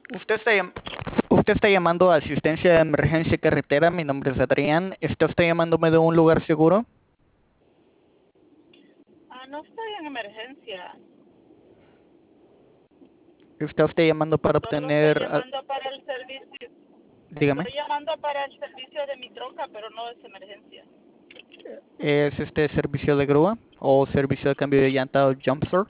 Usted está, usted está llamando a asistencia de emergencia carretera. Mi nombre es Adrián. ¿Está usted llamándome de un lugar seguro? No estoy en emergencia. ¿Está usted llamando para Solo estoy obtener... llamando para el servicio. dígame. Estoy llamando para el servicio de mi troca, pero no es emergencia. ¿Es este servicio de grúa o servicio de cambio de llanta o jumpster?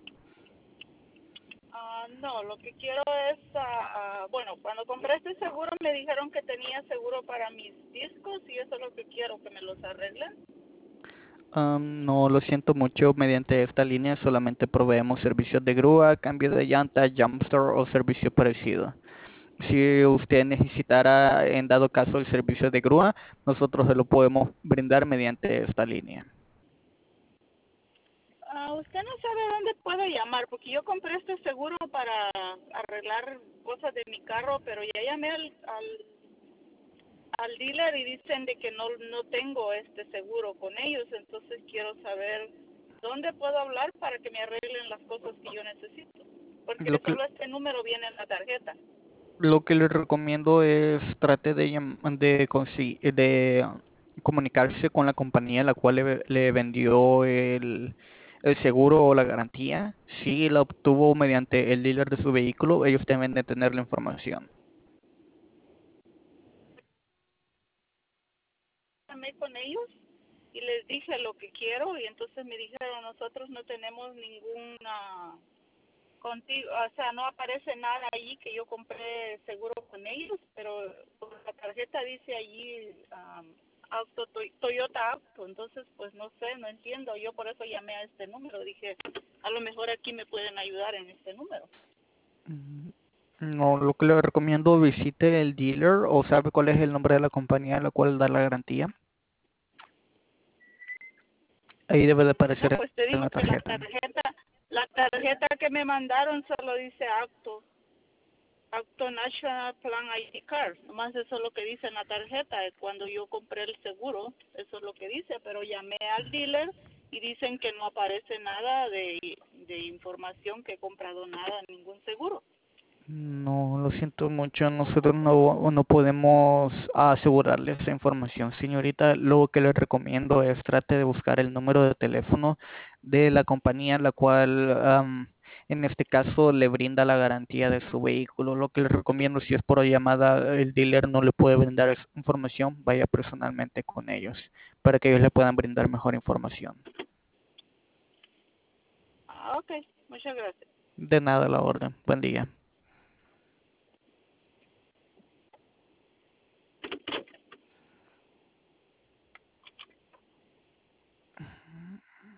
No, lo que quiero es, bueno, cuando compré este seguro me dijeron que tenía seguro para mis discos y eso es lo que quiero, que me los arreglen. No, lo siento mucho. Mediante esta línea solamente proveemos servicios de grúa, cambio de llanta, jumpster o servicio parecido. Si usted necesitara, en dado caso, el servicio de grúa, nosotros se lo podemos brindar mediante esta línea. Usted no sabe dónde puedo llamar, porque yo compré este seguro para arreglar cosas de mi carro, pero ya llamé al dealer y dicen de que no tengo este seguro con ellos, entonces quiero saber dónde puedo hablar para que me arreglen las cosas que yo necesito, porque Lo que, solo este número viene en la tarjeta. lo que le recomiendo es trate de comunicarse con la compañía a la cual le vendió el seguro o la garantía. Si la obtuvo mediante el dealer de su vehículo, ellos deben de tener la información. Llamé con ellos y les dije lo que quiero y entonces me dijeron nosotros no tenemos ninguna contigo, o sea, no aparece nada allí que yo compré seguro con ellos, pero la tarjeta dice allí Toyota Auto, entonces pues no sé, no entiendo, yo por eso llamé a este número, dije, a lo mejor aquí me pueden ayudar en este número. Mm, No, lo que le recomiendo visite el dealer o sabe cuál es el nombre de la compañía a la cual da la garantía. Ahí debe de No, aparecer pues te en digo la que tarjeta. la tarjeta que me mandaron solo dice Auto National Plan ID Card, nomás eso es lo que dice en la tarjeta, cuando yo compré el seguro, eso es lo que dice, pero llamé al dealer y dicen que no aparece nada de información que he comprado nada, ningún seguro. No, lo siento mucho, nosotros no podemos asegurarle esa información, señorita. Lo que le recomiendo es trate de buscar el número de teléfono de la compañía la cual, en este caso, le brinda la garantía de su vehículo. Lo que le recomiendo, si es por llamada, el dealer no le puede brindar esa información, vaya personalmente con ellos para que ellos le puedan brindar mejor información. Ok, muchas gracias. De nada, a la orden. Buen día.